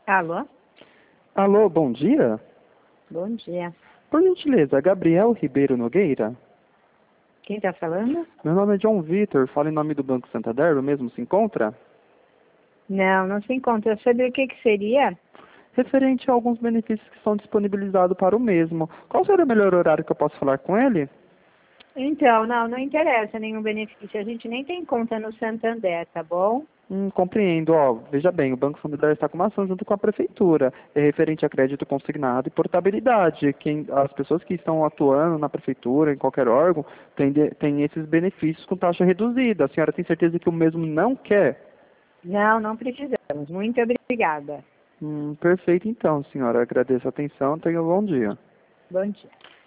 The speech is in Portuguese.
Alô? Alô, bom dia? Bom dia. Por gentileza, Gabriel Ribeiro Nogueira? Quem está falando? Meu nome é John Vitor, falo em nome do Banco Santander, o mesmo se encontra? Não, não se encontra. Sobre o que seria? Referente a alguns benefícios que são disponibilizados para o mesmo. Qual seria o melhor horário que eu posso falar com ele? Então, não interessa nenhum benefício. A gente nem tem conta no Santander, tá bom? Compreendo. Veja bem, o Banco Santander está com uma ação junto com a Prefeitura, referente a crédito consignado e portabilidade. As pessoas que estão atuando na Prefeitura, em qualquer órgão, têm esses benefícios com taxa reduzida. A senhora tem certeza que o mesmo não quer? Não precisamos. Muito obrigada. Perfeito então, senhora. Agradeço a atenção. Tenha um bom dia. Bom dia.